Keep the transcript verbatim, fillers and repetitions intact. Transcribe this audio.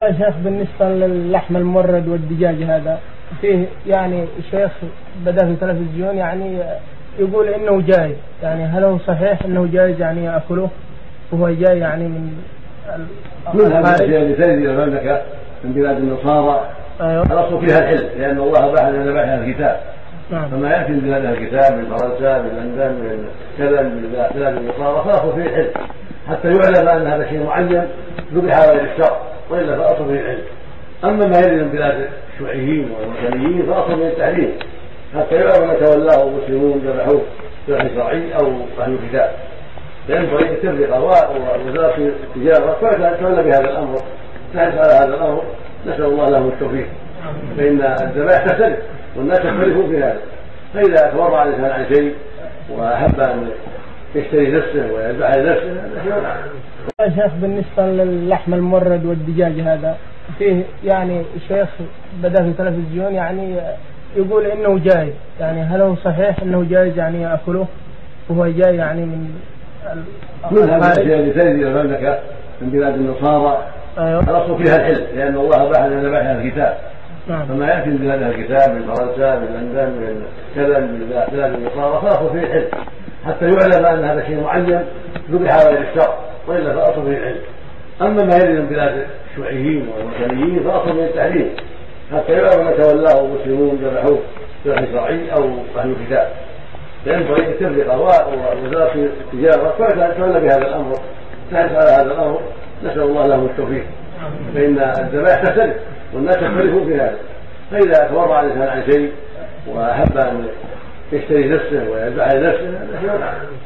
يا شيخ بالنسبة للحم المورد والدجاج هذا فيه يعني شيخ بدأ في التلفزيون يعني يقول إنه جاي، يعني هل هو صحيح إنه جايز يعني يأكله وهو جاي يعني من من هذه الأشياء اللي تجد إلى المملكة من بلاد النصارى. أيوه. الأصل فيها الحل لأن الله باح لنا باح الكتاب. نعم. فما يأتي من بلاد الكتاب من فرنسا من لندن من كذا من بلاد النصارى فالأصل فيه الحل حتى يعلم أن هذا شيء معين ذبح غير الشرع، وإلا فالأصل فيه الحل. أما ما يلي من بلاد الشيوعيين والوثنيين فالأصل فيه التحريم حتى يعلم أن تولاه المسلمون ذبحوه ذبح شرعي أو أهل الكتاب. فينبغي التفرقة ووزارة التجارة تولى بهذا الأمر تحرص على هذا الأمر، نسأل الله لهم التوفيق. فإن الذبائح تختلف والناس يختلفون في هذا، فإذا تورع الإنسان عن شيء وأحب أن يشتري نفسه ويذبح لنفسه هذا. يا شيخ بالنسبة للحم المورد والدجاج هذا فيه يعني شيخ بدأ في التلفزيون يعني يقول إنه جاي، يعني هل هو صحيح إنه جايز يعني يأكله وهو جاي يعني من من هذه الأشياء اللي تجد إلى المملكة من بلاد النصارى. أيوه. الأصل فيها الحل لأن الله باح لنا باح الكتاب. نعم. فما يأتي من بلاد الكتاب من فرنسا من لندن من كذا من بلاد النصارى فالأصل فيه الحل حتى يعلم أن هذا شيء معين ذبح غير الشرع، وإلا فالأصل فيه الحل. أما ما يلي من بلاد الشيوعيين والوثنيين فالأصل فيه التحريم حتى يعلم أن تولاه المسلمون ذبحوه ذبح شرعي أو أهل الكتاب. فينبغي التفرقة ووزارة التجارة تولى بهذا الأمر تحرص على هذا الأمر، نسأل الله لهم التوفيق. فإن الذبائح تختلف والناس يختلفون في هذا، فإذا تورع الإنسان عن شيء وأحب أن يشتري نفسه ويذبح لنفسه هذا.